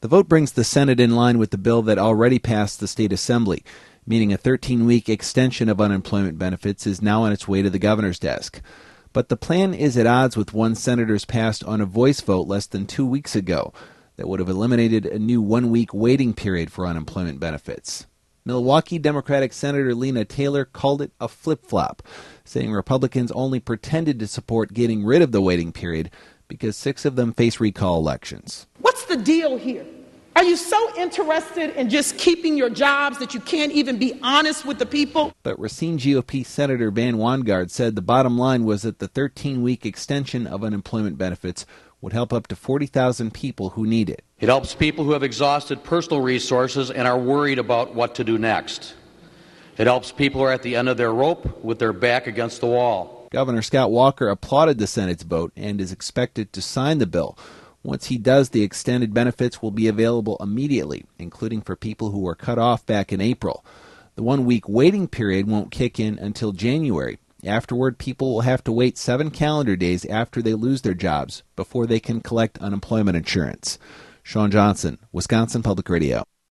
The vote brings the Senate in line with the bill that already passed the state assembly, meaning a 13-week extension of unemployment benefits is now on its way to the governor's desk. But the plan is at odds with one senators passed on a voice vote less than 2 weeks ago that would have eliminated a new 1-week waiting period for unemployment benefits. Milwaukee Democratic Senator Lena Taylor called it a flip-flop, saying Republicans only pretended to support getting rid of the waiting period because 6 of them face recall elections. What's the deal here? Are you so interested in just keeping your jobs that you can't even be honest with the people? But Racine GOP Senator Van Wanggaard said the bottom line was that the 13-week extension of unemployment benefits would help up to 40,000 people who need it. It helps people who have exhausted personal resources and are worried about what to do next. It helps people who are at the end of their rope with their back against the wall. Governor Scott Walker applauded the Senate's vote and is expected to sign the bill. Once he does, the extended benefits will be available immediately, including for people who were cut off back in April. The 1-week waiting period won't kick in until January. Afterward, people will have to wait 7 calendar days after they lose their jobs before they can collect unemployment insurance. Sean Johnson, Wisconsin Public Radio.